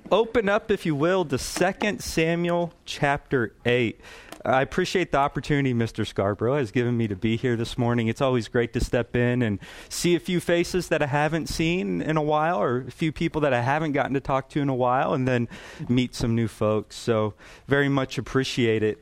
open up, if you will, to 2 Samuel chapter 8. I appreciate the opportunity Mr. Scarborough has given me to be here this morning. It's always great to step in and see a few faces that I haven't seen in a while, or a few people that I haven't gotten to talk to in a while, and then meet some new folks. So very much appreciate it.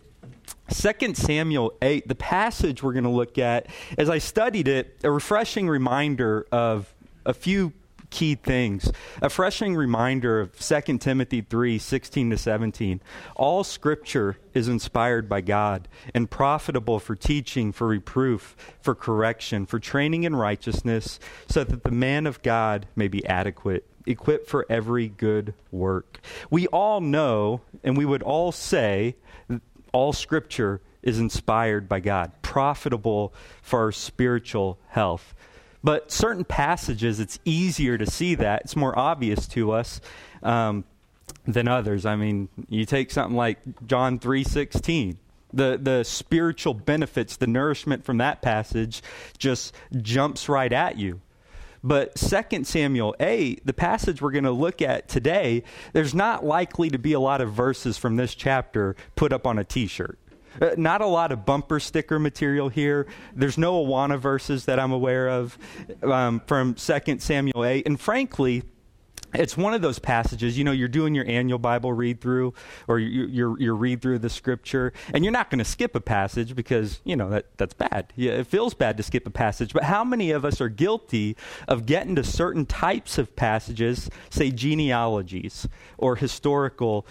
2 Samuel 8, the passage we're going to look at, as I studied it, a refreshing reminder of a few key things. A refreshing reminder of 2 Timothy 3, 16 to 17. All Scripture is inspired by God and profitable for teaching, for reproof, for correction, for training in righteousness, so that the man of God may be adequate, equipped for every good work. We all know, and we would all say, all Scripture is inspired by God, profitable for our spiritual health. But certain passages, it's easier to see that. It's more obvious to us than others. I mean, you take something like John 3:16. The spiritual benefits, the nourishment from that passage just jumps right at you. But 2 Samuel 8, the passage we're going to look at today, there's not likely to be a lot of verses from this chapter put up on a t-shirt. Not a lot of bumper sticker material here. There's no Awana verses that I'm aware of from 2 Samuel 8. And frankly, it's one of those passages, you know, you're doing your annual Bible read-through or your read-through of the Scripture, and you're not going to skip a passage because, you know, that's bad. Yeah, it feels bad to skip a passage. But how many of us are guilty of getting to certain types of passages, say genealogies or historical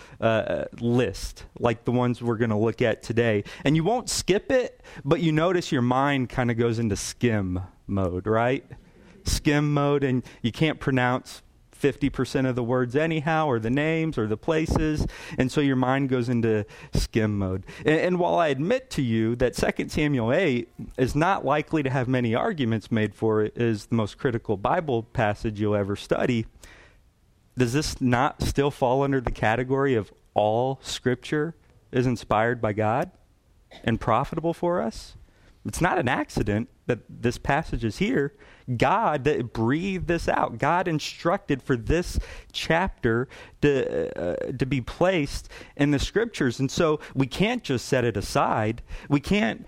list, like the ones we're going to look at today, and you won't skip it, but you notice your mind kind of goes into skim mode, right? Skim mode, and you can't pronounce 50% of the words anyhow, or the names, or the places, and so your mind goes into skim mode. And while I admit to you that 2 Samuel 8 is not likely to have many arguments made for it as the most critical Bible passage you'll ever study, does this not still fall under the category of all Scripture is inspired by God and profitable for us? It's not an accident that this passage is here. God that breathed this out. God instructed for this chapter to be placed in the Scriptures. And so we can't just set it aside. We can't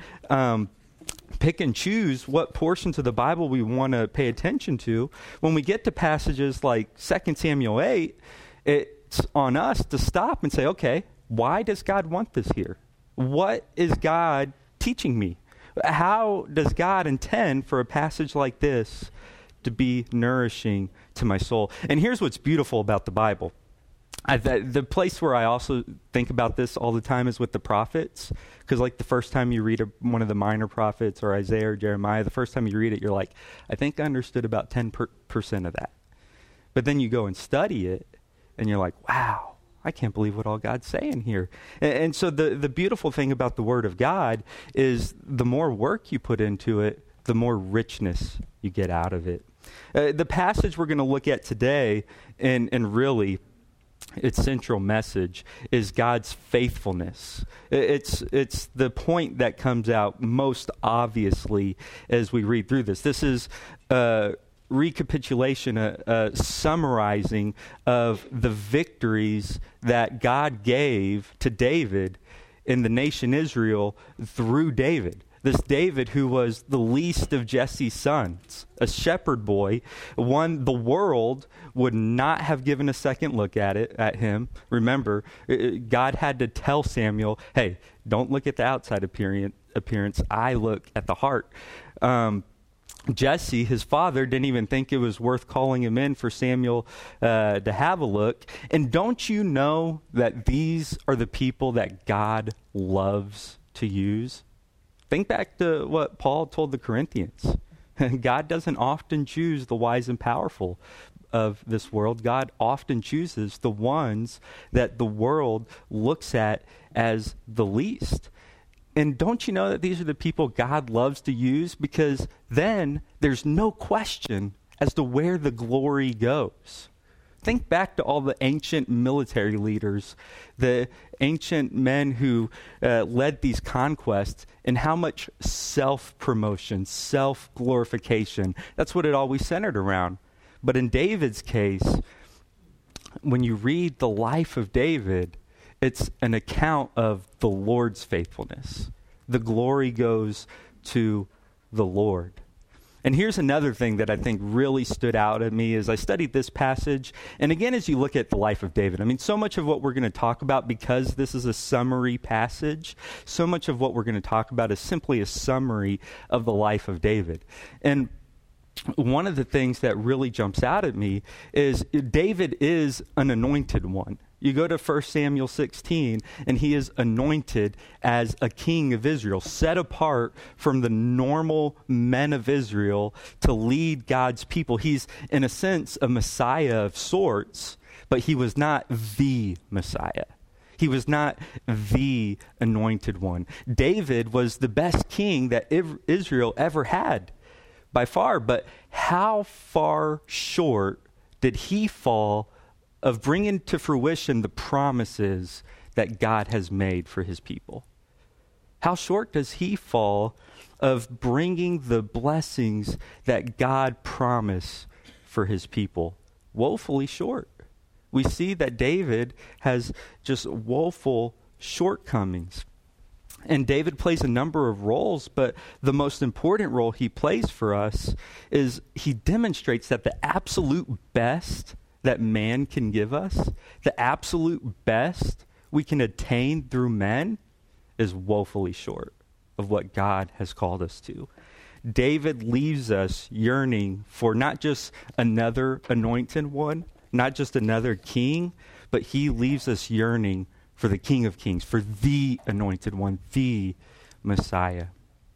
pick and choose what portions of the Bible we want to pay attention to. When we get to passages like 2 Samuel 8, it's on us to stop and say, okay, why does God want this here? What is God teaching me? How does God intend for a passage like this to be nourishing to my soul? And here's what's beautiful about the Bible. The place where I also think about this all the time is with the prophets. Because like the first time you read one of the minor prophets or Isaiah or Jeremiah, the first time you read it, you're like, I think I understood about 10% of that. But then you go and study it, and you're like, wow. I can't believe what all God's saying here. And so the beautiful thing about the Word of God is the more work you put into it, the more richness you get out of it. The passage we're going to look at today, and really its central message, is God's faithfulness. It's the point that comes out most obviously as we read through this. This is recapitulation, a summarizing of the victories that God gave to David in the nation Israel through David. This David who was the least of Jesse's sons, a shepherd boy, one the world would not have given a second look at him. Remember, God had to tell Samuel, hey, don't look at the outside appearance. I look at the heart. Jesse, his father, didn't even think it was worth calling him in for Samuel to have a look. And don't you know that these are the people that God loves to use? Think back to what Paul told the Corinthians. God doesn't often choose the wise and powerful of this world. God often chooses the ones that the world looks at as the least. And don't you know that these are the people God loves to use? Because then there's no question as to where the glory goes. Think back to all the ancient military leaders, the ancient men who led these conquests, and how much self-promotion, self-glorification, that's what it always centered around. But in David's case, when you read the life of David, it's an account of the Lord's faithfulness. The glory goes to the Lord. And here's another thing that I think really stood out at me as I studied this passage. And again, as you look at the life of David, I mean, so much of what we're going to talk about, because this is a summary passage, so much of what we're going to talk about is simply a summary of the life of David. And one of the things that really jumps out at me is David is an anointed one. You go to 1 Samuel 16, and he is anointed as a king of Israel, set apart from the normal men of Israel to lead God's people. He's, in a sense, a Messiah of sorts, but he was not the Messiah. He was not the anointed one. David was the best king that Israel ever had by far, but how far short did he fall of bringing to fruition the promises that God has made for his people? How short does he fall of bringing the blessings that God promised for his people? Woefully short. We see that David has just woeful shortcomings. And David plays a number of roles, but the most important role he plays for us is he demonstrates that the absolute best that man can give us, the absolute best we can attain through men, is woefully short of what God has called us to. David leaves us yearning for not just another anointed one, not just another king, but he leaves us yearning for the King of Kings, for the anointed one, the Messiah.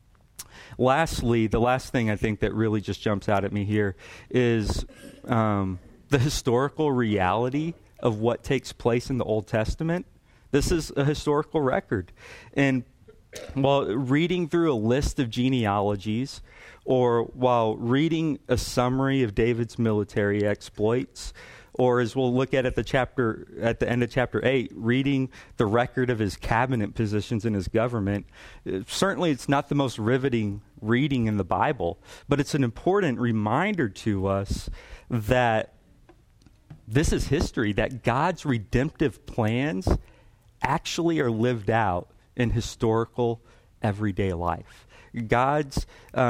Lastly, the last thing I think that really just jumps out at me here is the historical reality of what takes place in the Old Testament. This is a historical record. And while reading through a list of genealogies, or while reading a summary of David's military exploits, or as we'll look at the end of chapter 8, reading the record of his cabinet positions in his government, certainly it's not the most riveting reading in the Bible, but it's an important reminder to us that this is history, that God's redemptive plans actually are lived out in historical everyday life. God's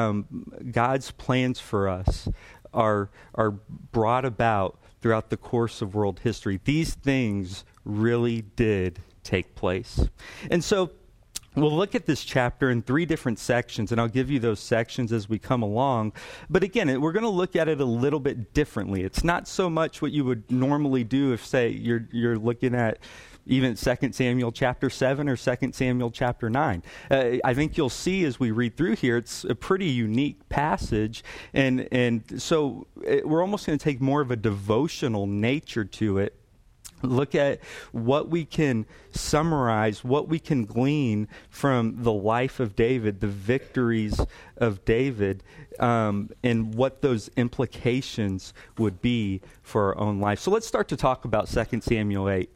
plans for us are brought about throughout the course of world history. These things really did take place. And so we'll look at this chapter in 3 different sections, and I'll give you those sections as we come along. But again, we're going to look at it a little bit differently. It's not so much what you would normally do if, say, you're looking at even 2 Samuel chapter 7 or 2 Samuel chapter 9. I think you'll see as we read through here, it's a pretty unique passage. And so we're almost going to take more of a devotional nature to it. Look at what we can summarize, what we can glean from the life of David, the victories of David, and what those implications would be for our own life. So let's start to talk about 2 Samuel 8.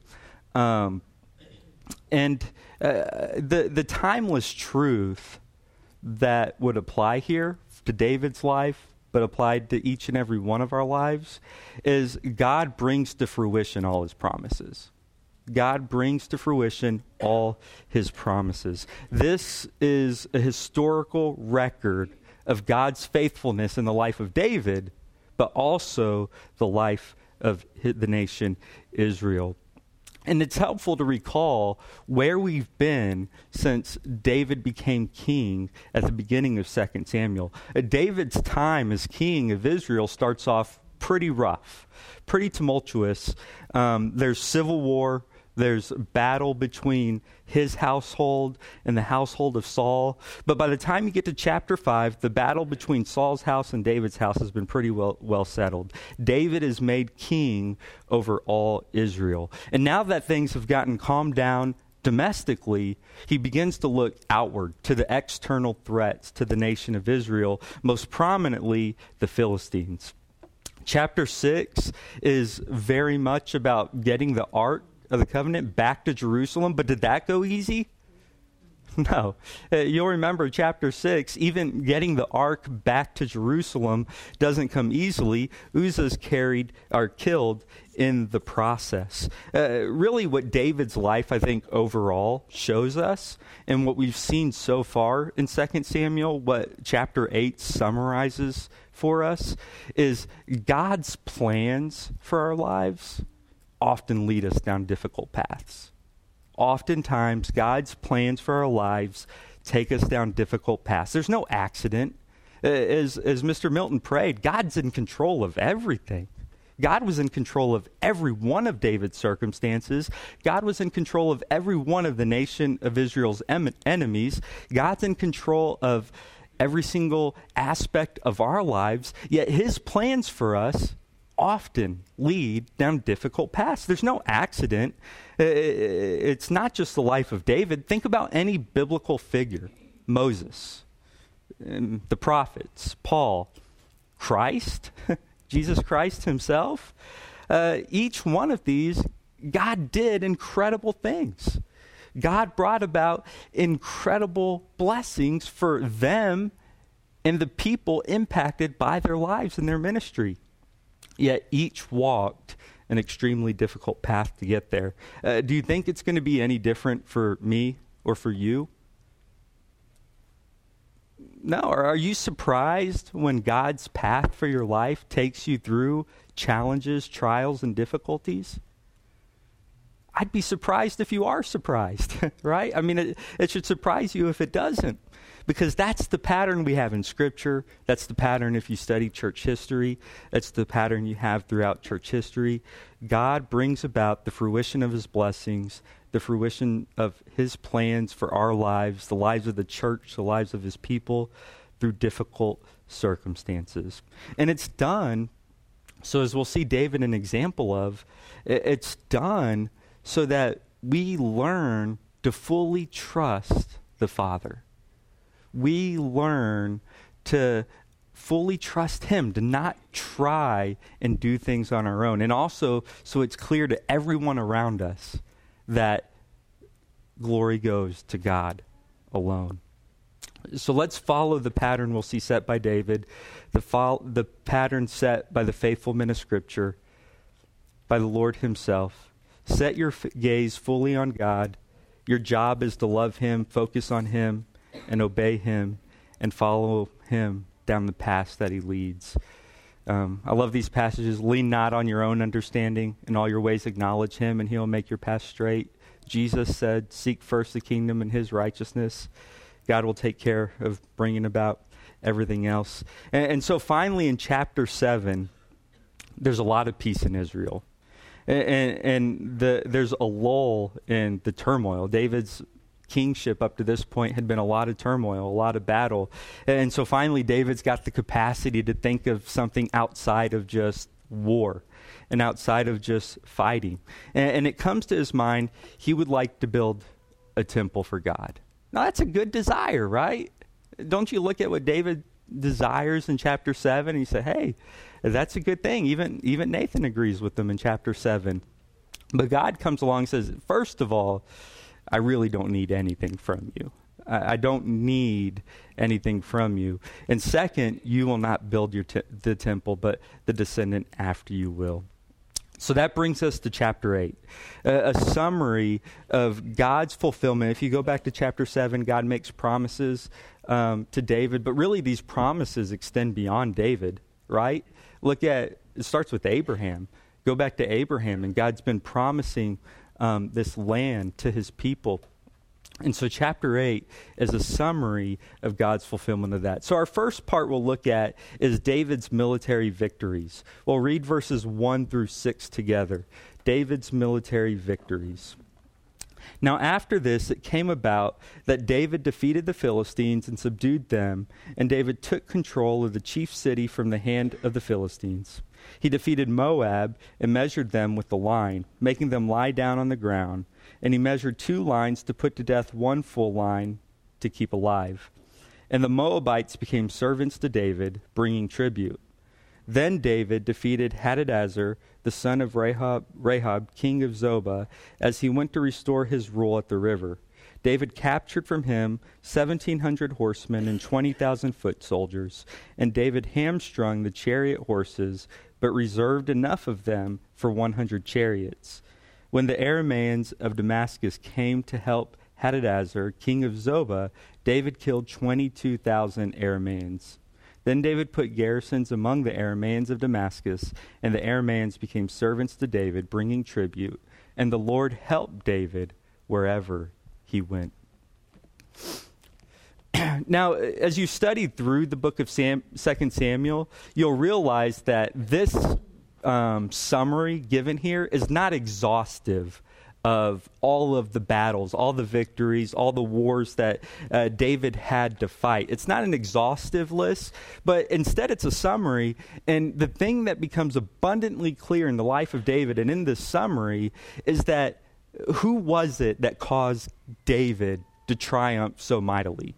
The timeless truth that would apply here to David's life, but applied to each and every one of our lives, is God brings to fruition all his promises. God brings to fruition all his promises. This is a historical record of God's faithfulness in the life of David, but also the life of the nation Israel. And it's helpful to recall where we've been since David became king at the beginning of 2 Samuel. David's time as king of Israel starts off pretty rough, pretty tumultuous. There's civil war. There's battle between his household and the household of Saul. But by the time you get to chapter 5, the battle between Saul's house and David's house has been pretty well settled. David is made king over all Israel. And now that things have gotten calmed down domestically, he begins to look outward to the external threats to the nation of Israel, most prominently the Philistines. Chapter 6 is very much about getting the Ark of the Covenant back to Jerusalem, but did that go easy? No. You'll remember chapter 6, even getting the ark back to Jerusalem doesn't come easily. Uzzah's killed in the process. Really what David's life, I think, overall shows us, and what we've seen so far in 2 Samuel, what chapter 8 summarizes for us, is God's plans for our lives often lead us down difficult paths. Oftentimes, God's plans for our lives take us down difficult paths. There's no accident. As Mr. Milton prayed, God's in control of everything. God was in control of every one of David's circumstances. God was in control of every one of the nation of Israel's enemies. God's in control of every single aspect of our lives, yet his plans for us often lead down difficult paths. There's no accident. It's not just the life of David. Think about any biblical figure. Moses, the prophets, Paul, Christ, Jesus Christ himself. Each one of these, God did incredible things. God brought about incredible blessings for them and the people impacted by their lives and their ministry. Yet each walked an extremely difficult path to get there. Do you think it's going to be any different for me or for you? No. Are you surprised when God's path for your life takes you through challenges, trials, and difficulties? I'd be surprised if you are surprised, right? I mean, it should surprise you if it doesn't. Because that's the pattern we have in Scripture. That's the pattern if you study church history. That's the pattern you have throughout church history. God brings about the fruition of his blessings, the fruition of his plans for our lives, the lives of the church, the lives of his people, through difficult circumstances. And it's done, so as we'll see David an example of, it's done so that we learn to fully trust the Father. We learn to fully trust him, to not try and do things on our own. And also, so it's clear to everyone around us that glory goes to God alone. So let's follow the pattern we'll see set by David, the pattern set by the faithful men of Scripture, by the Lord himself. Set your gaze fully on God. Your job is to love him, focus on him, and obey him, and follow him down the path that he leads. I love these passages. Lean not on your own understanding. In all your ways acknowledge him, and he'll make your path straight. Jesus said, seek first the kingdom and his righteousness. God will take care of bringing about everything else. And so finally in chapter 7, there's a lot of peace in Israel. And there's a lull in the turmoil. David's kingship up to this point had been a lot of turmoil, a lot of battle. And so finally David's got the capacity to think of something outside of just war and outside of just fighting. And it comes to his mind, he would like to build a temple for God. Now that's a good desire, right? Don't you look at what David desires in chapter 7 and you say, hey, that's a good thing. Even Nathan agrees with them in chapter 7. But God comes along and says, first of all, I really don't need anything from you. I don't need anything from you. And second, you will not build the temple, but the descendant after you will. So that brings us to chapter 8, a summary of God's fulfillment. If you go back to chapter 7, God makes promises to David, but really these promises extend beyond David, right? It starts with Abraham. Go back to Abraham, and God's been promising this land to his people. And so chapter 8 is a summary of God's fulfillment of that. So our first part we'll look at is David's military victories. We'll read verses 1 through 6 together. David's military victories. Now after this, it came about that David defeated the Philistines and subdued them, and David took control of the chief city from the hand of the Philistines. He defeated Moab and measured them with the line, making them lie down on the ground. And he measured 2 lines to put to death 1 full line to keep alive. And the Moabites became servants to David, bringing tribute. Then David defeated Hadadezer, the son of Rahab, king of Zobah, as he went to restore his rule at the river. David captured from him 1,700 horsemen and 20,000 foot soldiers, and David hamstrung the chariot horses, but reserved enough of them for 100 chariots. When the Arameans of Damascus came to help Hadadezer, king of Zobah, David killed 22,000 Arameans. Then David put garrisons among the Arameans of Damascus, and the Arameans became servants to David, bringing tribute. And the Lord helped David wherever he went. Now, as you study through the book of 2 Samuel, you'll realize that this summary given here is not exhaustive of all of the battles, all the victories, all the wars that David had to fight. It's not an exhaustive list, but instead it's a summary. And the thing that becomes abundantly clear in the life of David and in this summary is that who was it that caused David to triumph so mightily?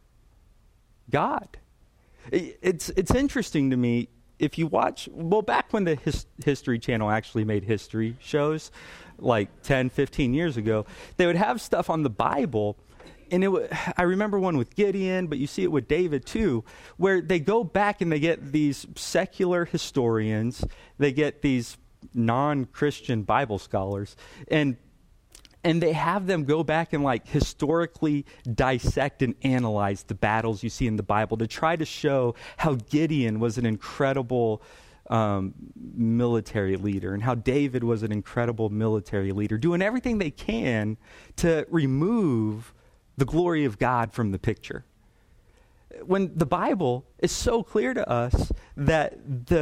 God. It's interesting to me, if you watch, well, back when the History Channel actually made history shows, like 10, 15 years ago, they would have stuff on the Bible, and I remember one with Gideon, but you see it with David too, where they go back and they get these secular historians, they get these non-Christian Bible scholars, and they have them go back and like historically dissect and analyze the battles you see in the Bible to try to show how Gideon was an incredible military leader and how David was an incredible military leader, doing everything they can to remove the glory of God from the picture. When the Bible is so clear to us that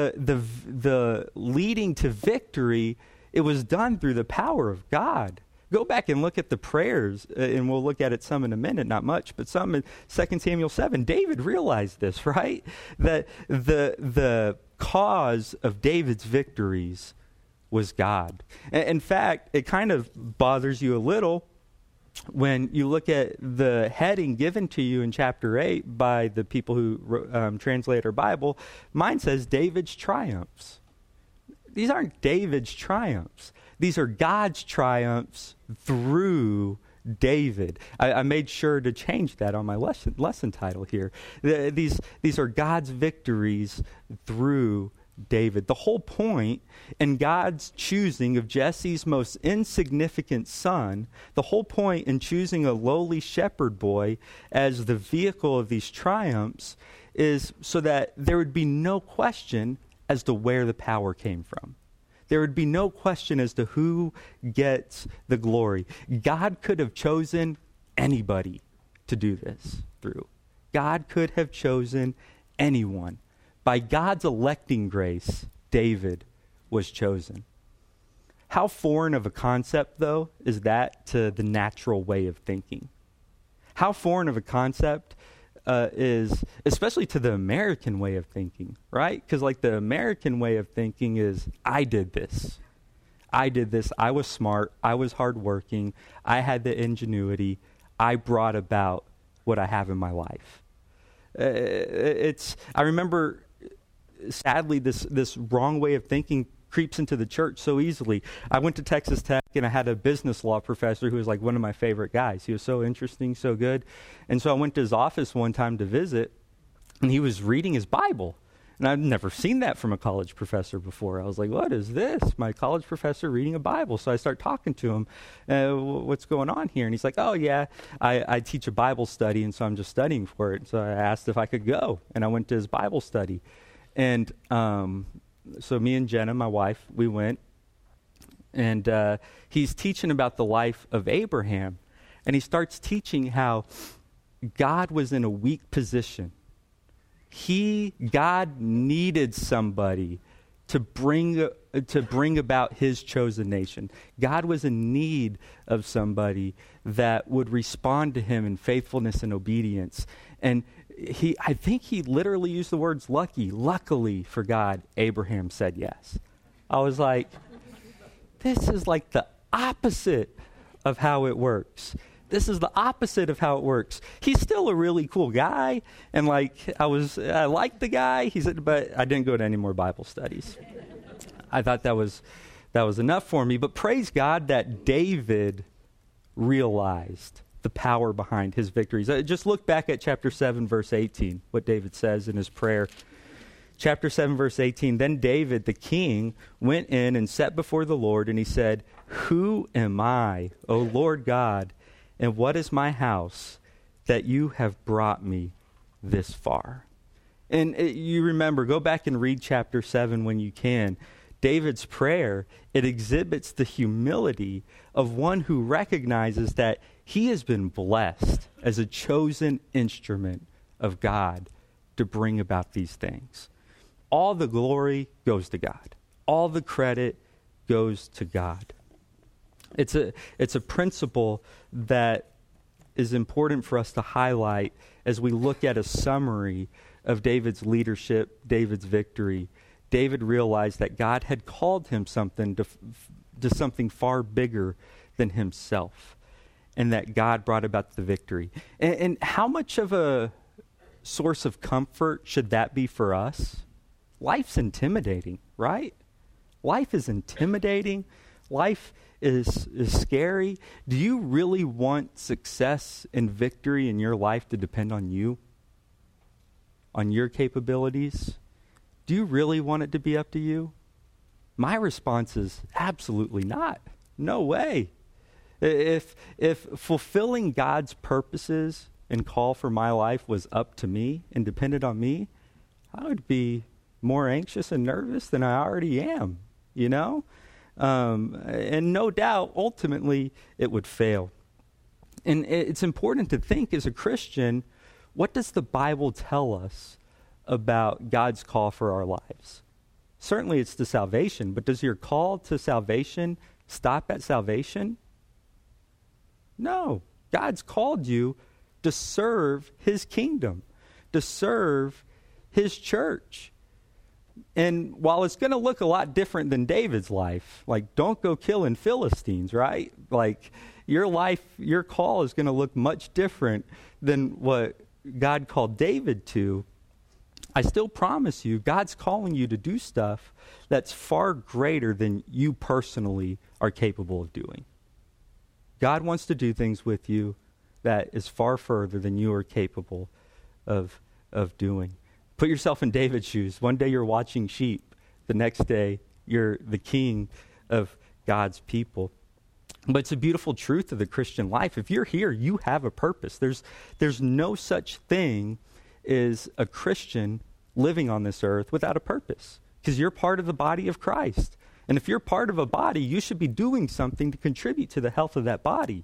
the leading to victory, it was done through the power of God. Go back and look at the prayers, and we'll look at it some in a minute, not much, but some in 2 Samuel 7. David realized this, right? That the cause of David's victories was God. In fact, it kind of bothers you a little when you look at the heading given to you in chapter 8 by the people who translate our Bible. Mine says David's triumphs. These aren't David's triumphs. These are God's triumphs through David. I made sure to change that on my lesson title here. These are God's victories through David. The whole point in God's choosing of Jesse's most insignificant son, the whole point in choosing a lowly shepherd boy as the vehicle of these triumphs is so that there would be no question as to where the power came from. There would be no question as to who gets the glory. God could have chosen anybody to do this through. God could have chosen anyone. By God's electing grace, David was chosen. How foreign of a concept, though, is that to the natural way of thinking? How foreign of a concept is, especially to the American way of thinking, right? Because like the American way of thinking is, I did this. I was smart. I was hardworking. I had the ingenuity. I brought about what I have in my life. I remember, sadly, this wrong way of thinking creeps into the church so easily. I went to Texas Tech, and I had a business law professor who was like one of my favorite guys. He was so interesting, so good. And so I went to his office one time to visit, and he was reading his Bible. And I'd never seen that from a college professor before. I was like, what is this? My college professor reading a Bible. So I start talking to him, what's going on here? And he's like, oh, yeah, I teach a Bible study, and so I'm just studying for it. So I asked if I could go, and I went to his Bible study. And so me and Jenna, my wife, we went, and he's teaching about the life of Abraham. And he starts teaching how God was in a weak position. God needed somebody to bring about his chosen nation. God was in need of somebody that would respond to him in faithfulness and obedience. And I think he literally used the words lucky. Luckily for God, Abraham said yes. I was like, this is like the opposite of how it works. This is the opposite of how it works. He's still a really cool guy, and I liked the guy. But I didn't go to any more Bible studies. I thought that was enough for me. But praise God that David realized the power behind his victories. Just look back at chapter 7, verse 18, what David says in his prayer. Chapter 7, verse 18, then David, the king, went in and sat before the Lord, and he said, who am I, O Lord God, and what is my house that you have brought me this far? And you remember, go back and read chapter 7 when you can. David's prayer, it exhibits the humility of one who recognizes that he has been blessed as a chosen instrument of God to bring about these things. All the glory goes to God. All the credit goes to God. It's a principle that is important for us to highlight as we look at a summary of David's leadership, David's victory. David realized that God had called him to something far bigger than himself, and that God brought about the victory. And how much of a source of comfort should that be for us? Life's intimidating, right? Life is intimidating. Life is scary. Do you really want success and victory in your life to depend on you? On your capabilities? Do you really want it to be up to you? My response is absolutely not. No way. If fulfilling God's purposes and call for my life was up to me and depended on me, I would be more anxious and nervous than I already am, you know? And no doubt, ultimately, it would fail. And it's important to think as a Christian, what does the Bible tell us about God's call for our lives? Certainly it's to salvation, but does your call to salvation stop at salvation? No. God's called you to serve his kingdom, to serve his church. And while it's going to look a lot different than David's life, like don't go killing Philistines, right? Like your life, your call is going to look much different than what God called David to. I still promise you, God's calling you to do stuff that's far greater than you personally are capable of doing. God wants to do things with you that is far further than you are capable of doing. Put yourself in David's shoes. One day you're watching sheep. The next day you're the king of God's people. But it's a beautiful truth of the Christian life. If you're here, you have a purpose. There's no such thing as a Christian living on this earth without a purpose, because you're part of the body of Christ. And if you're part of a body, you should be doing something to contribute to the health of that body.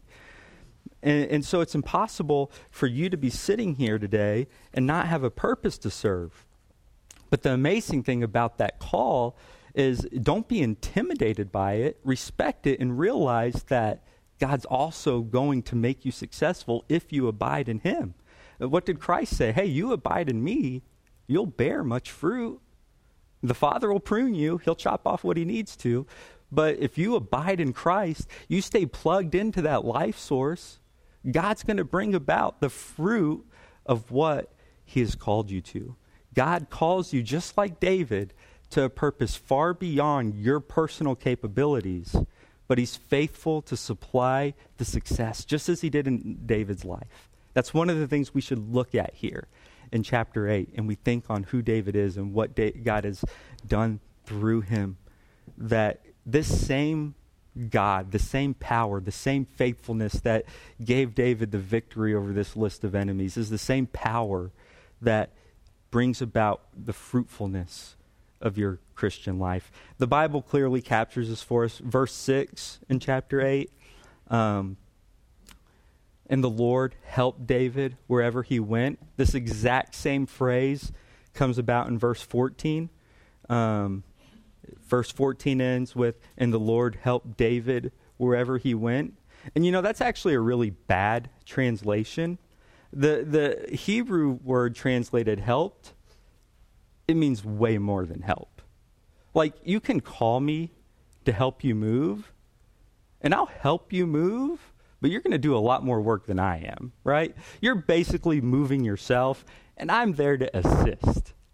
And so it's impossible for you to be sitting here today and not have a purpose to serve. But the amazing thing about that call is don't be intimidated by it, respect it, and realize that God's also going to make you successful if you abide in him. What did Christ say? Hey, you abide in me, you'll bear much fruit. The Father will prune you. He'll chop off what he needs to. But if you abide in Christ, you stay plugged into that life source, God's going to bring about the fruit of what he has called you to. God calls you, just like David, to a purpose far beyond your personal capabilities, but he's faithful to supply the success, just as he did in David's life. That's one of the things we should look at here in chapter 8, and we think on who David is and what God has done through him, that this same God, the same power, the same faithfulness that gave David the victory over this list of enemies is the same power that brings about the fruitfulness of your Christian life. The Bible clearly captures this for us. Verse 6 in chapter 8, and the Lord helped David wherever he went. This exact same phrase comes about in verse 14. Verse 14 ends with, and the Lord helped David wherever he went. And you know, that's actually a really bad translation. The Hebrew word translated helped, it means way more than help. Like, you can call me to help you move, and I'll help you move, but you're going to do a lot more work than I am, right? You're basically moving yourself, and I'm there to assist.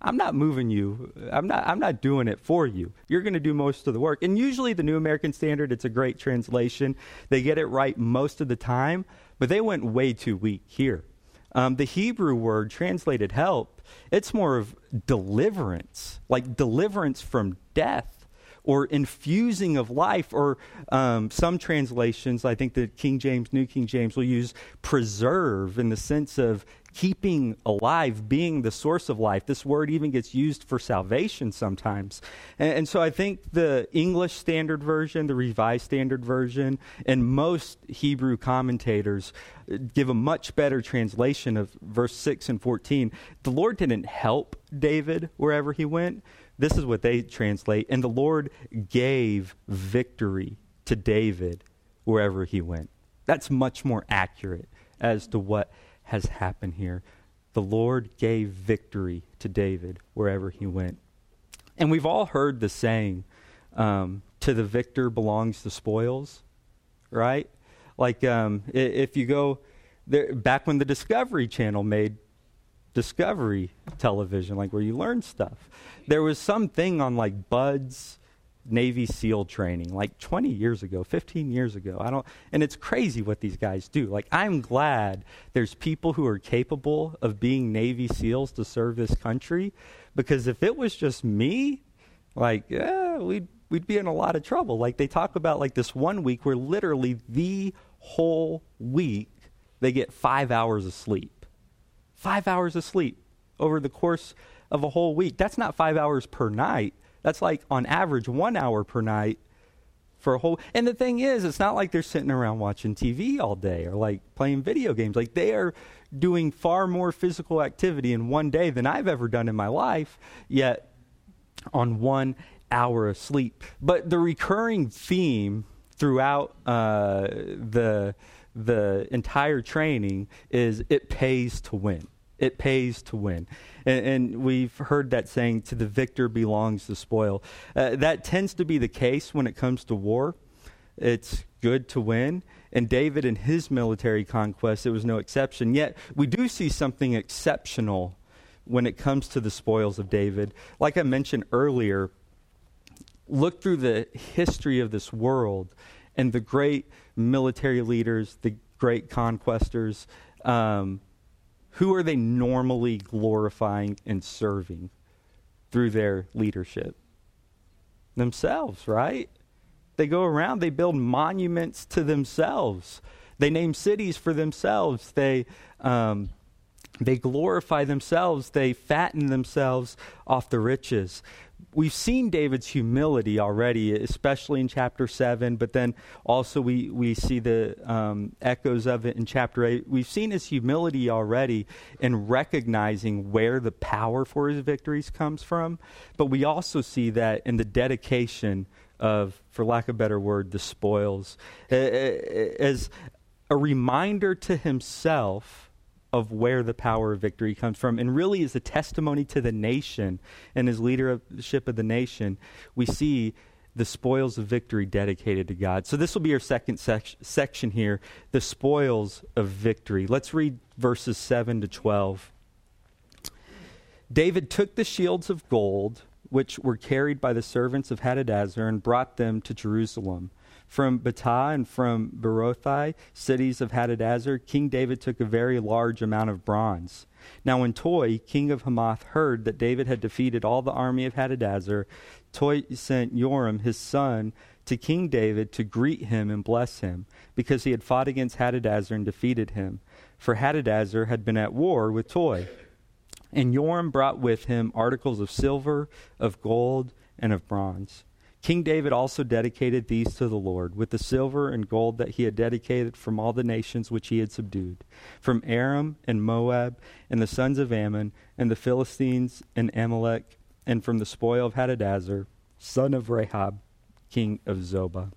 I'm not moving you. I'm not doing it for you. You're going to do most of the work. And usually the New American Standard, it's a great translation. They get it right most of the time, but they went way too weak here. The Hebrew word translated help, it's more of deliverance, like deliverance from death or infusing of life, or some translations, I think the King James, New King James, will use preserve in the sense of keeping alive, being the source of life. This word even gets used for salvation sometimes. And so I think the English Standard Version, the Revised Standard Version, and most Hebrew commentators give a much better translation of verse 6 and 14. The Lord didn't help David wherever he went. This is what they translate. And the Lord gave victory to David wherever he went. That's much more accurate as to what has happened here. The Lord gave victory to David wherever he went. And we've all heard the saying, to the victor belongs the spoils, right? Like if you go there, back when the Discovery Channel made Discovery Television, like where you learn stuff, there was something on like Bud's Navy SEAL training like 20 years ago, 15 years ago. And it's crazy what these guys do. Like, I'm glad there's people who are capable of being Navy SEALs to serve this country, because if it was just me, like, we'd be in a lot of trouble. Like, they talk about like this one week where literally the whole week they get 5 hours of sleep. 5 hours of sleep over the course of a whole week. That's not 5 hours per night. That's like on average 1 hour per night for a whole. And the thing is, it's not like they're sitting around watching TV all day or like playing video games. Like, they are doing far more physical activity in one day than I've ever done in my life, yet on 1 hour of sleep. But the recurring theme throughout the entire training is it pays to win. It pays to win. And we've heard that saying, to the victor belongs the spoil. That tends to be the case when it comes to war. It's good to win. And David and his military conquest, it was no exception. Yet we do see something exceptional when it comes to the spoils of David. Like I mentioned earlier, look through the history of this world and the great military leaders, the great conquestors, who are they normally glorifying and serving through their leadership? Themselves, right? They go around, they build monuments to themselves. They name cities for themselves. They glorify themselves. They fatten themselves off the riches. We've seen David's humility already, especially in chapter 7, but then also we see the echoes of it in chapter 8. We've seen his humility already in recognizing where the power for his victories comes from, but we also see that in the dedication of, for lack of a better word, the spoils, as a reminder to himself of where the power of victory comes from, and really is a testimony to the nation and his leadership of the nation. We see the spoils of victory dedicated to God. So this will be our second section here, the spoils of victory. Let's read verses 7 to 12. David took the shields of gold, which were carried by the servants of Hadadezer, and brought them to Jerusalem. From Betah and from Berothai, cities of Hadadezer, King David took a very large amount of bronze. Now when Toi, king of Hamath, heard that David had defeated all the army of Hadadezer, Toi sent Joram, his son, to King David to greet him and bless him, because he had fought against Hadadezer and defeated him. For Hadadezer had been at war with Toi. And Joram brought with him articles of silver, of gold, and of bronze. King David also dedicated these to the Lord, with the silver and gold that he had dedicated from all the nations which he had subdued, from Aram and Moab and the sons of Ammon and the Philistines and Amalek, and from the spoil of Hadadezer, son of Rahab, king of Zobah.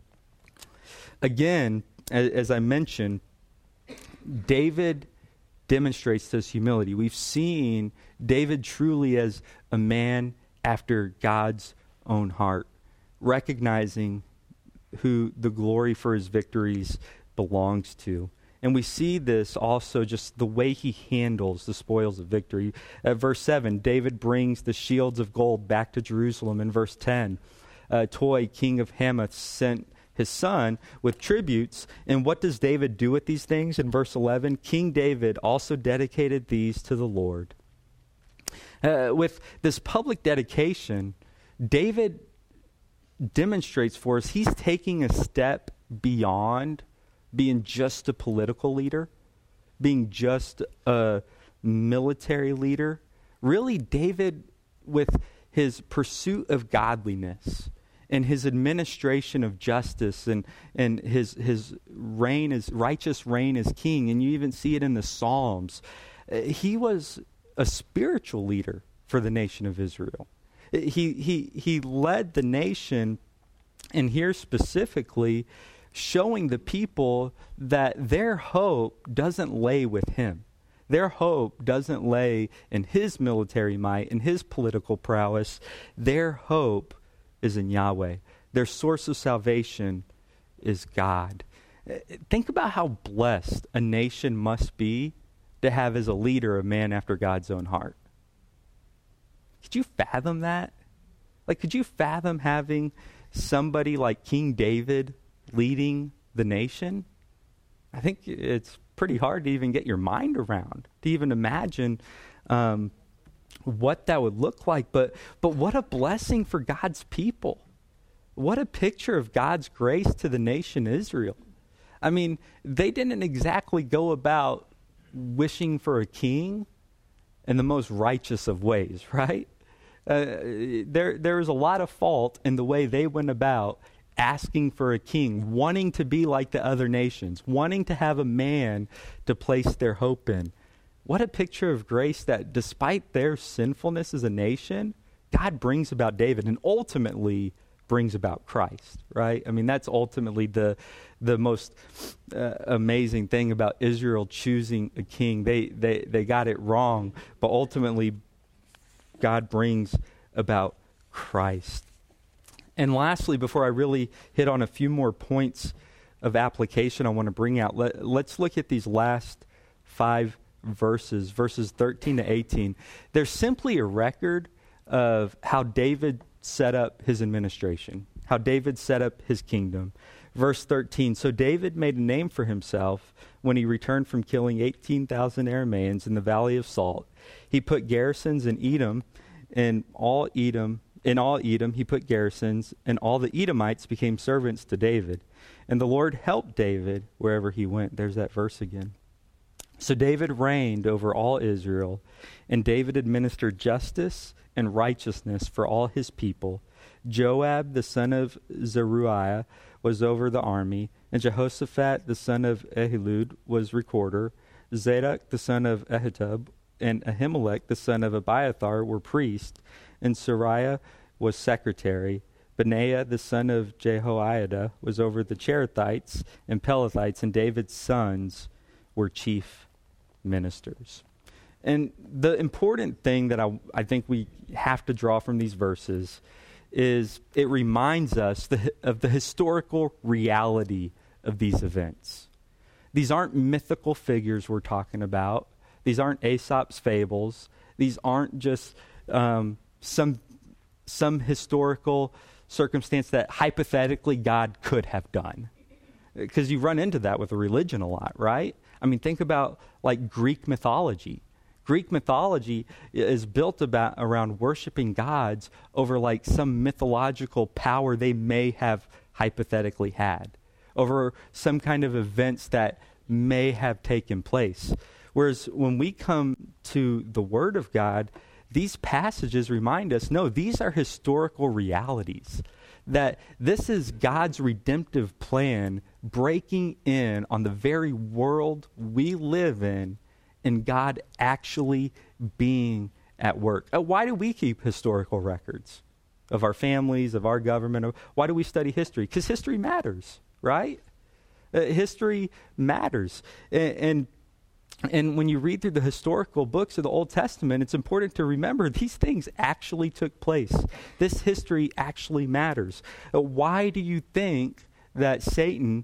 Again, as I mentioned, David demonstrates this humility. We've seen David truly as a man after God's own heart, recognizing who the glory for his victories belongs to. And we see this also just the way he handles the spoils of victory. At verse 7, David brings the shields of gold back to Jerusalem. In verse 10, Toi, king of Hamath, sent his son with tributes. And what does David do with these things? In verse 11, King David also dedicated these to the Lord. With this public dedication, David demonstrates for us he's taking a step beyond being just a political leader, being just a military leader. Really, David, with his pursuit of godliness and his administration of justice and his reign as righteous reign as king, and you even see it in the Psalms, he was a spiritual leader for the nation of Israel. He led the nation, and here specifically, showing the people that their hope doesn't lay with him. Their hope doesn't lay in his military might, in his political prowess. Their hope is in Yahweh. Their source of salvation is God. Think about how blessed a nation must be to have as a leader a man after God's own heart. Could you fathom that? Like, could you fathom having somebody like King David leading the nation? I think it's pretty hard to even get your mind around, to even imagine what that would look like. But what a blessing for God's people. What a picture of God's grace to the nation Israel. I mean, they didn't exactly go about wishing for a king in the most righteous of ways, right? There was a lot of fault in the way they went about asking for a king, wanting to be like the other nations, wanting to have a man to place their hope in. What a picture of grace that despite their sinfulness as a nation, God brings about David and ultimately brings about Christ, right? I mean, that's ultimately the most amazing thing about Israel choosing a king. They got it wrong, but ultimately God brings about Christ. And lastly, before I really hit on a few more points of application I want to bring out, let's look at these last 5 verses 13 to 18. They're simply a record of how David set up his administration, how David set up his kingdom. Verse 13, so David made a name for himself when he returned from killing 18,000 Arameans in the Valley of Salt. He put garrisons in Edom, in all Edom he put garrisons, and all the Edomites became servants to David. And the Lord helped David wherever he went. There's that verse again. So David reigned over all Israel, and David administered justice and righteousness for all his people. Joab, the son of Zeruiah, was over the army, and Jehoshaphat, the son of Ahilud, was recorder. Zadok, the son of Ahitub, and Ahimelech, the son of Abiathar, were priests, and Sariah was secretary. Benaiah, the son of Jehoiada, was over the Cherethites and Pelethites, and David's sons were chief ministers. And the important thing that I think we have to draw from these verses is it reminds us of the historical reality of these events. These aren't mythical figures we're talking about. These aren't Aesop's fables. These aren't just some historical circumstance that hypothetically God could have done. Because you run into that with a religion a lot, right? I mean, think about like Greek mythology. Greek mythology is built around worshiping gods over like some mythological power they may have hypothetically had, over some kind of events that may have taken place. Whereas when we come to the Word of God, these passages remind us, no, these are historical realities. That this is God's redemptive plan breaking in on the very world we live in, and God actually being at work. Why do we keep historical records of our families, of our government? Why do we study history? Because history matters, right? History matters. And when you read through the historical books of the Old Testament, it's important to remember these things actually took place. This history actually matters. Why do you think that Satan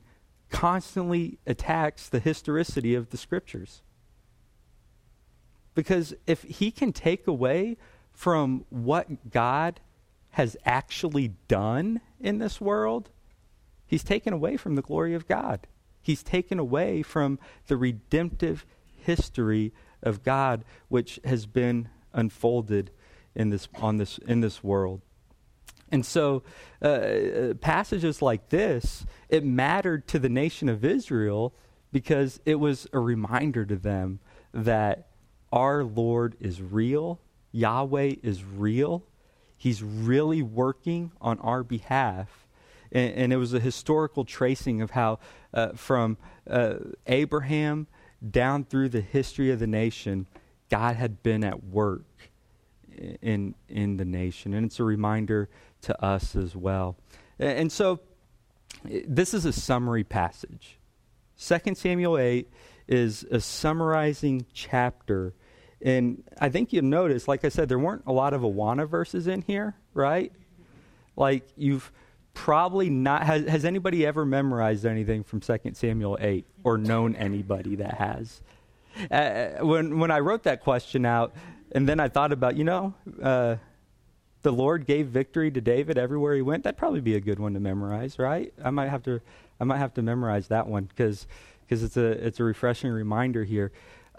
constantly attacks the historicity of the scriptures. Because if he can take away from what God has actually done in this world, he's taken away from the glory of God. He's taken away from the redemptive history of God, which has been unfolded in this world. And so passages like this, it mattered to the nation of Israel because it was a reminder to them that our Lord is real. Yahweh is real. He's really working on our behalf. And it was a historical tracing of how from Abraham down through the history of the nation, God had been at work in the nation. And it's a reminder to us as well. And so this is a summary passage. 2 Samuel 8 is a summarizing chapter. And I think you'll notice, like I said, there weren't a lot of Awana verses in here, right? Like you've probably not, has anybody ever memorized anything from 2 Samuel 8 or known anybody that has? When I wrote that question out, and then I thought about, the Lord gave victory to David everywhere he went. That'd probably be a good one to memorize, right? I might have to memorize that one because it's a refreshing reminder here.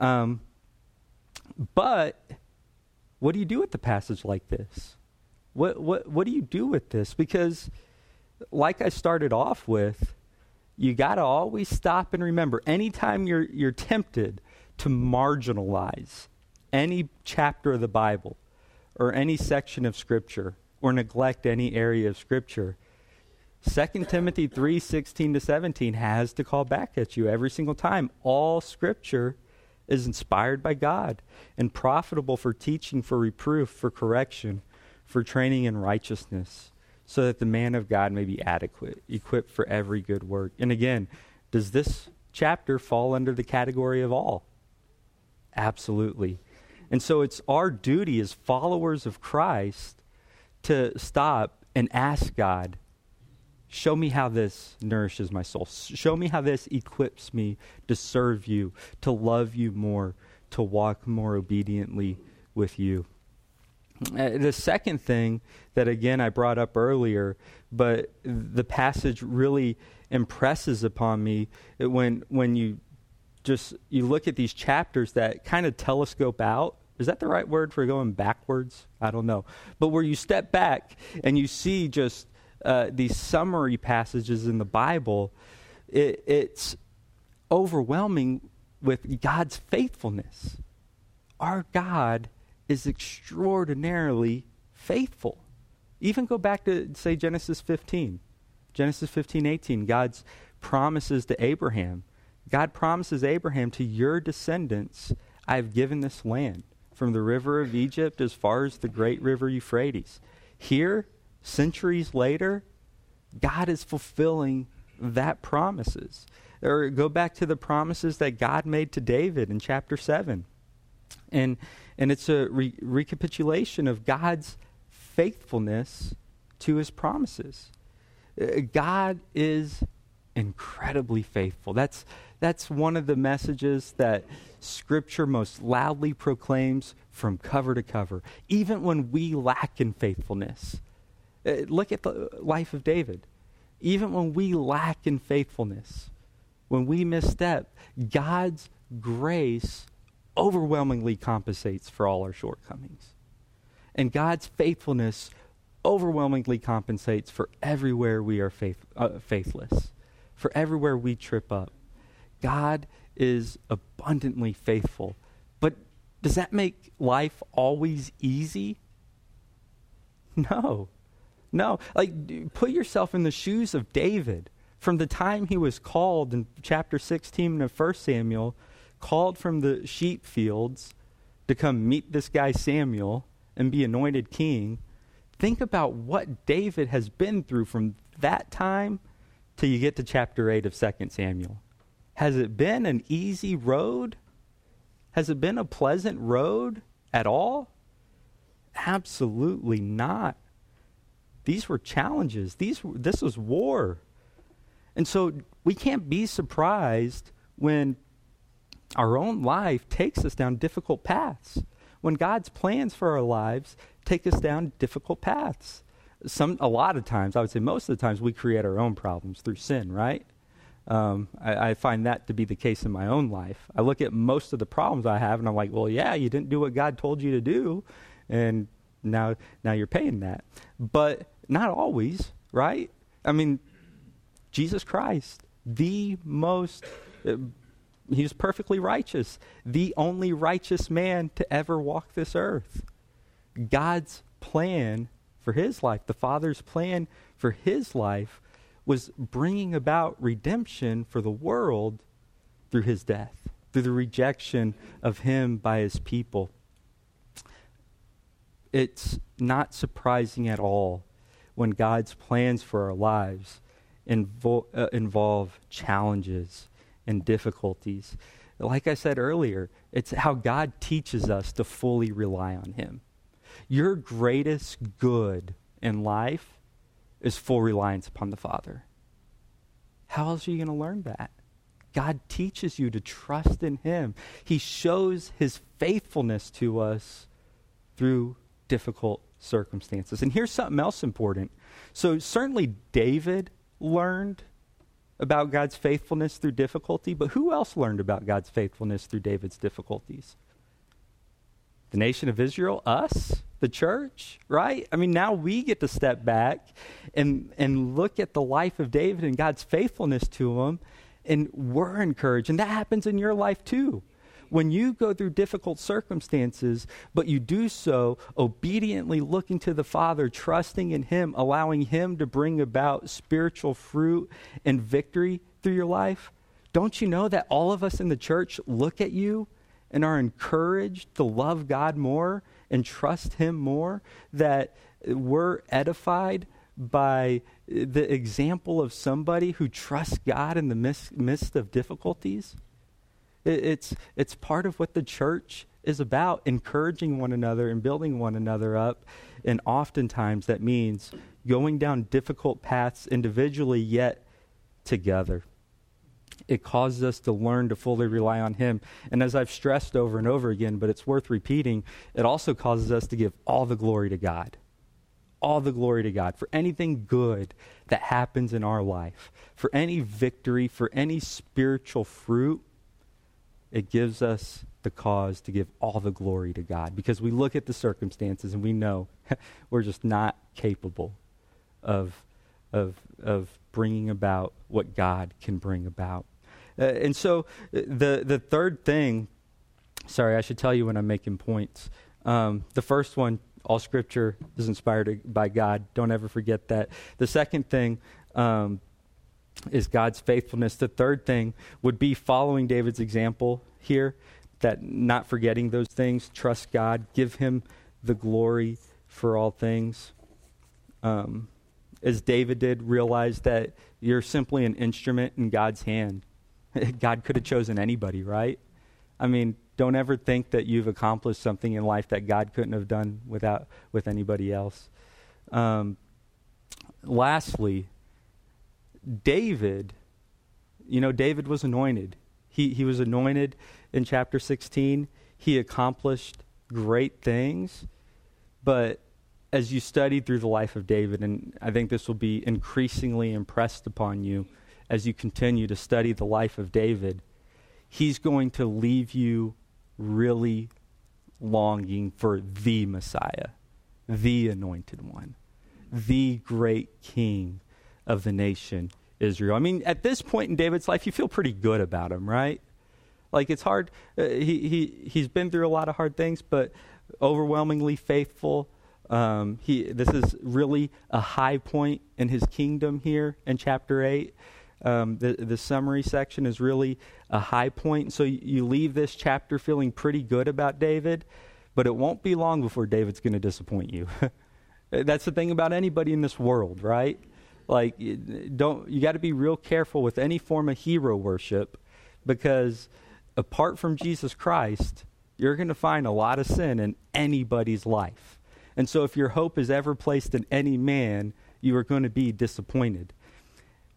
But what do you do with the passage like this? What do you do with this? Because like I started off with, you got to always stop and remember, anytime you're tempted to marginalize any chapter of the Bible or any section of Scripture or neglect any area of Scripture, 2 Timothy 3:16-17 has to call back at you every single time. All Scripture is inspired by God and profitable for teaching, for reproof, for correction, for training in righteousness, so that the man of God may be adequate, equipped for every good work. And again, does this chapter fall under the category of all? Absolutely. And so it's our duty as followers of Christ to stop and ask God, show me how this nourishes my soul. Show me how this equips me to serve you, to love you more, to walk more obediently with you. The second thing that, again, I brought up earlier, but the passage really impresses upon me when you look at these chapters that kind of telescope out. Is that the right word for going backwards? I don't know. But where you step back and you see just these summary passages in the Bible, it's overwhelming with God's faithfulness. Our God is extraordinarily faithful. Even go back to, say, Genesis 15. Genesis 15:18, God's promises to Abraham. God promises Abraham, to your descendants, I have given this land, from the river of Egypt as far as the great river Euphrates. Here, centuries later, God is fulfilling that promises. Or go back to the promises that God made to David in chapter 7. And it's a recapitulation of God's faithfulness to his promises. God is incredibly faithful. That's one of the messages that Scripture most loudly proclaims from cover to cover, even when we lack in faithfulness. Look at the life of David. Even when we lack in faithfulness, when we misstep, God's grace overwhelmingly compensates for all our shortcomings. And God's faithfulness overwhelmingly compensates for everywhere we are faithless, for everywhere we trip up. God is abundantly faithful. But does that make life always easy? No. Like, put yourself in the shoes of David. From the time he was called in chapter 16 of 1 Samuel, called from the sheep fields to come meet this guy Samuel and be anointed king, think about what David has been through from that time till you get to chapter 8 of 2 Samuel. Has it been an easy road? Has it been a pleasant road at all? Absolutely not. These were challenges. This was war. And so we can't be surprised when our own life takes us down difficult paths. When God's plans for our lives take us down difficult paths. A lot of times, I would say most of the times, we create our own problems through sin, right? I find that to be the case in my own life. I look at most of the problems I have, and I'm like, well, yeah, you didn't do what God told you to do, and now you're paying that. But not always, right? I mean, Jesus Christ, he was perfectly righteous, the only righteous man to ever walk this earth. God's plan for his life, the Father's plan for his life, was bringing about redemption for the world through his death, through the rejection of him by his people. It's not surprising at all when God's plans for our lives involve challenges and difficulties. Like I said earlier, it's how God teaches us to fully rely on him. Your greatest good in life is full reliance upon the Father. How else are you going to learn that? God teaches you to trust in him. He shows his faithfulness to us through difficult circumstances. And here's something else important. So certainly David learned about God's faithfulness through difficulty, but who else learned about God's faithfulness through David's difficulties? The nation of Israel, us, the church, right? I mean, now we get to step back and look at the life of David and God's faithfulness to him, and we're encouraged. And that happens in your life too. When you go through difficult circumstances, but you do so obediently looking to the Father, trusting in him, allowing him to bring about spiritual fruit and victory through your life, don't you know that all of us in the church look at you and are encouraged to love God more and trust him more, that we're edified by the example of somebody who trusts God in the midst of difficulties? It's part of what the church is about, encouraging one another and building one another up. And oftentimes that means going down difficult paths individually, yet together. It causes us to learn to fully rely on him. And as I've stressed over and over again, but it's worth repeating, it also causes us to give all the glory to God. All the glory to God for anything good that happens in our life, for any victory, for any spiritual fruit. It gives us the cause to give all the glory to God, because we look at the circumstances and we know we're just not capable of bringing about what God can bring about. And so the third thing, sorry, I should tell you when I'm making points. The first one, all Scripture is inspired by God. Don't ever forget that. The second thing is God's faithfulness. The third thing would be following David's example here, that not forgetting those things, trust God, give him the glory for all things. As David did, realize that you're simply an instrument in God's hand. God could have chosen anybody, right? I mean, don't ever think that you've accomplished something in life that God couldn't have done with anybody else. Lastly, David was anointed. He was anointed in chapter 16. He accomplished great things. But as you study through the life of David, and I think this will be increasingly impressed upon you as you continue to study the life of David, he's going to leave you really longing for the Messiah, the anointed one, the great king of the nation Israel. I mean, at this point in David's life, you feel pretty good about him, right? Like, it's hard. He's been through a lot of hard things, but overwhelmingly faithful. This is really a high point in his kingdom here in chapter 8. The summary section is really a high point. So you leave this chapter feeling pretty good about David, but it won't be long before David's going to disappoint you. That's the thing about anybody in this world, right? Like, you got to be real careful with any form of hero worship, because apart from Jesus Christ, you're going to find a lot of sin in anybody's life. And so if your hope is ever placed in any man, you are going to be disappointed.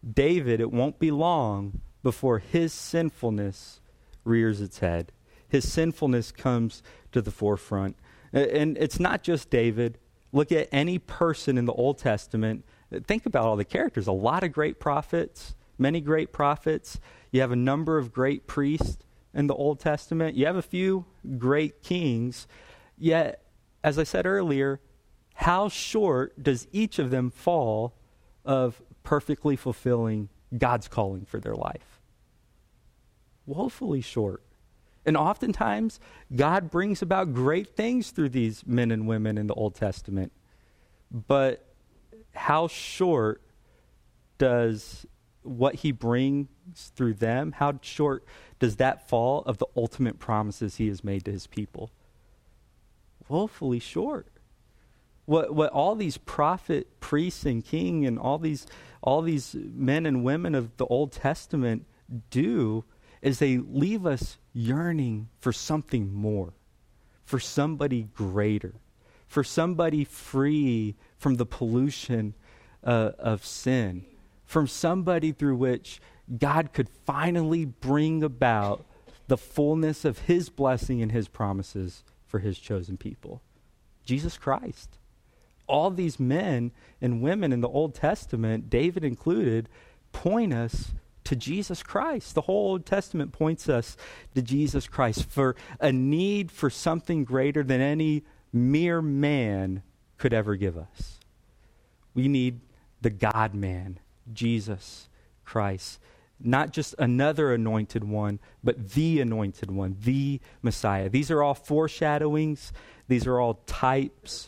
David, it won't be long before his sinfulness rears its head. His sinfulness comes to the forefront. And it's not just David. Look at any person in the Old Testament. Think about all the characters. A lot of great prophets, many great prophets. You have a number of great priests in the Old Testament. You have a few great kings. Yet, as I said earlier, how short does each of them fall of perfectly fulfilling God's calling for their life? Woefully short. And oftentimes, God brings about great things through these men and women in the Old Testament. But how short does what he brings through them, how short does that fall of the ultimate promises he has made to his people? Woefully short. What all these prophet, priests, and king, and all these men and women of the Old Testament do is they leave us yearning for something more, for somebody greater, for somebody free from the pollution of sin, from somebody through which God could finally bring about the fullness of his blessing and his promises for his chosen people. Jesus Christ. All these men and women in the Old Testament, David included, point us to Jesus Christ. The whole Old Testament points us to Jesus Christ for a need for something greater than any mere man could ever give us. We need the God-man, Jesus Christ. Not just another anointed one, but the anointed one, the Messiah. These are all foreshadowings. These are all types.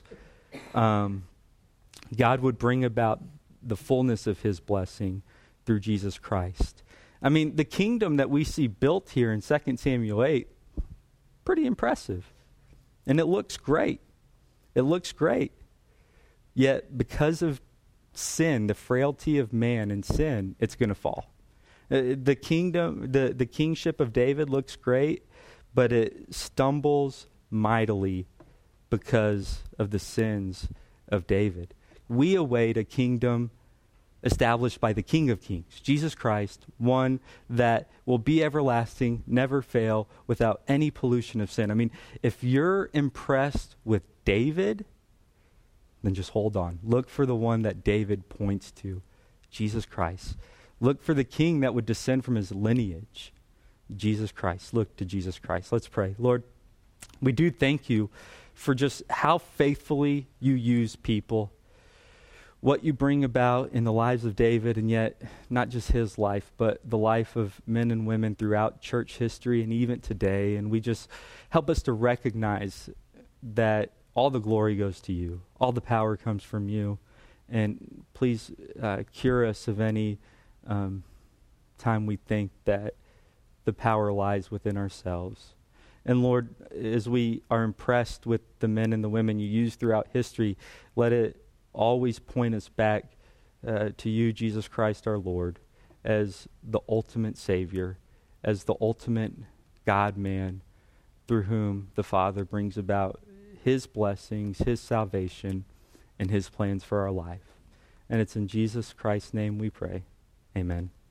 God would bring about the fullness of his blessing through Jesus Christ. I mean, the kingdom that we see built here in 2 Samuel 8, pretty impressive. And it looks great. It looks great. Yet, because of sin, the frailty of man and sin, it's going to fall. The kingdom, the kingship of David looks great, but it stumbles mightily because of the sins of David. We await a kingdom established by the King of Kings, Jesus Christ, one that will be everlasting, never fail, without any pollution of sin. I mean, if you're impressed with David, then just hold on. Look for the one that David points to, Jesus Christ. Look for the king that would descend from his lineage, Jesus Christ. Look to Jesus Christ. Let's pray. Lord, we do thank you for just how faithfully you use people, what you bring about in the lives of David, and yet not just his life, but the life of men and women throughout church history and even today. And we just help us to recognize that all the glory goes to you. All the power comes from you. And please cure us of any time we think that the power lies within ourselves. And Lord, as we are impressed with the men and the women you use throughout history, let it always point us back to you, Jesus Christ our Lord, as the ultimate Savior, as the ultimate God-man through whom the Father brings about his blessings, his salvation, and his plans for our life. And it's in Jesus Christ's name we pray. Amen.